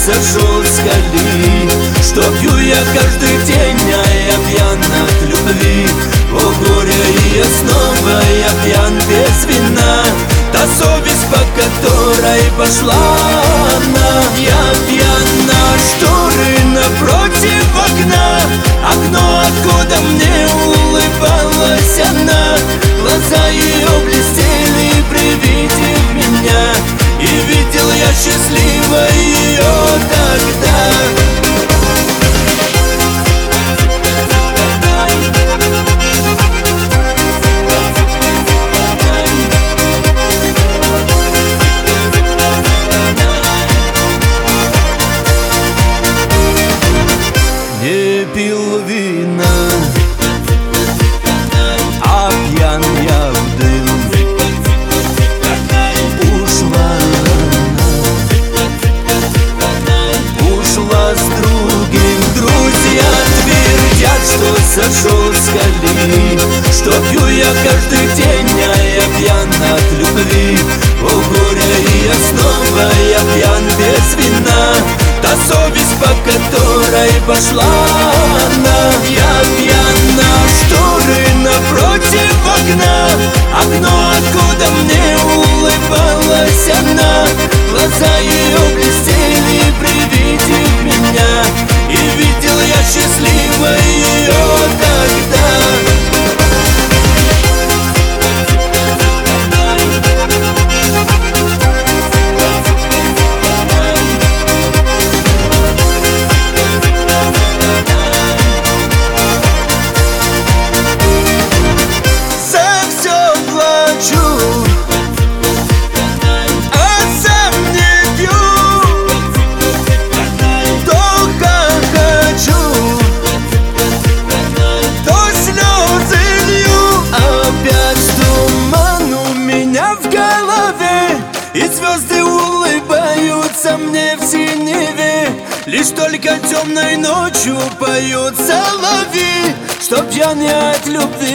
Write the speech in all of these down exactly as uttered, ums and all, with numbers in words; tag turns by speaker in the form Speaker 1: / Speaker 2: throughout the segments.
Speaker 1: сошел с колеи, что пью я каждый день, а я пьян от любви. О горе, и я снова, я пьян без вина. Та совесть, по которой пошла она. Я пьян на шторы напротив окна, окно, откуда мне улыбалась она. Глаза ее блестели при виде меня, и видел я счастливо ее тогда. Не пил вина, а пьян я в дым. Ушла она, ушла с другим. Друзья твердят, что сошел с колеи, что пью я каждый день, а я пьян от любви. О горе, и я снова, я пьян без вина. Та совесть, по которой пошла она. Я пьян на шторы напротив окна, окно, откуда мне улыбалась она. Глаза ее блестели при виде меня, и видел я счастливо ее тогда. И звезды улыбаются мне в синеве, лишь только темной ночью поют соловьи, что пьян я от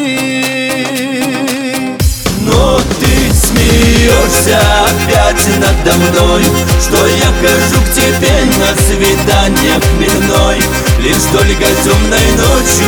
Speaker 1: любви. Но ты смеешься опять надо мной, что я хожу к тебе на свидание хмельной, лишь только темной ночью